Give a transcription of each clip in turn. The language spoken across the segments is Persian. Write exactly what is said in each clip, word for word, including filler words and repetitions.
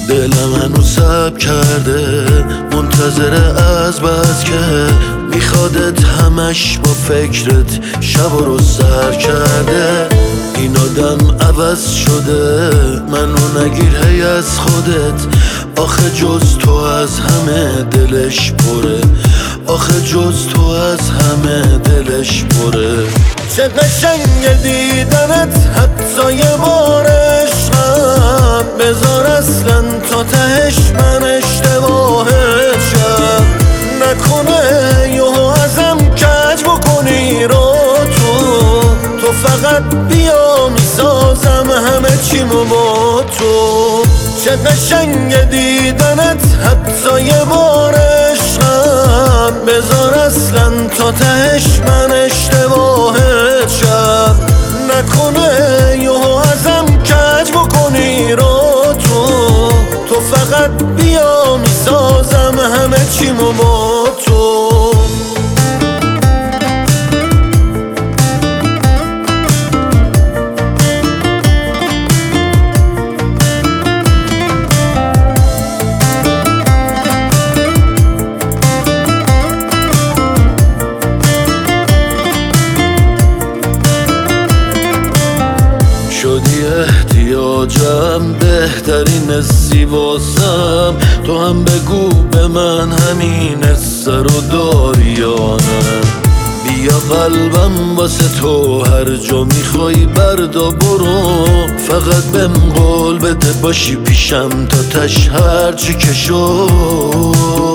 دلم هنوز سب کرده منتظر از بس که میخوادت همش با فکرت شب و روز سر کرده. این آدم عوض شده منو نگیر هی از خودت، آخه جز تو از همه دلش پره، آخه جز تو از همه دلش پره. چه قشنگ دیدنت حتی یه بار عشقم، بذار اصلا تا تهش من اشتباهت شم، نکنه یهو ازم کج بکنی رو تو، تو فقط بیا میسازم همه چیمو با تو. چه قشنگ دیدنت حتی یه بار عشقم، بذار اصلا تا تهش من اشتباهت شم، نکنه یهو ازم کج بکنی رو تو، تو فقط بیا میسازم همه چیمو با تو. شدی احتیاجم بهترین زیباسم، تو هم بگو به من همین سر و داریانم. بیا قلبم واسه تو هر جا میخوای بردا برو، فقط بهم قول بده باشی پیشم تا تش هرچی که شد.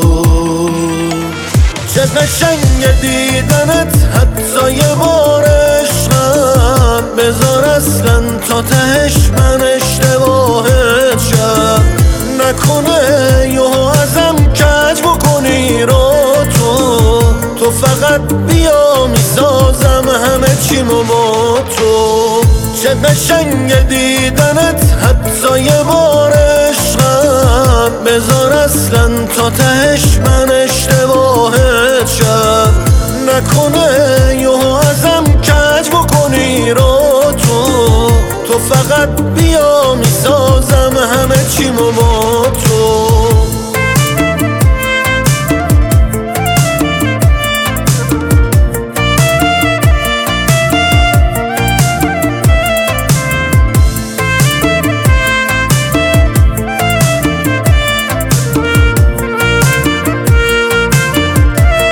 چه قشنگ دیدنت حتی یه بار عشقم، بذار اصلا تا تهش من اشتباهت شم، نکنه یهو ازم کج بکنی رو تو، تو فقط بیا میسازم همه چیمو با تو. چه قشنگ دیدنت حتی یه بار عشقم، بذار اصلا تا تهش من اشتباهت شم، نکنه یهو ازم کج بکنی رو تو، تو فقط بیا میسازم همه چیمو با تو.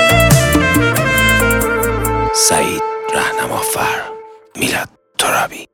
سعید رهنمافر، میلاد ترابی.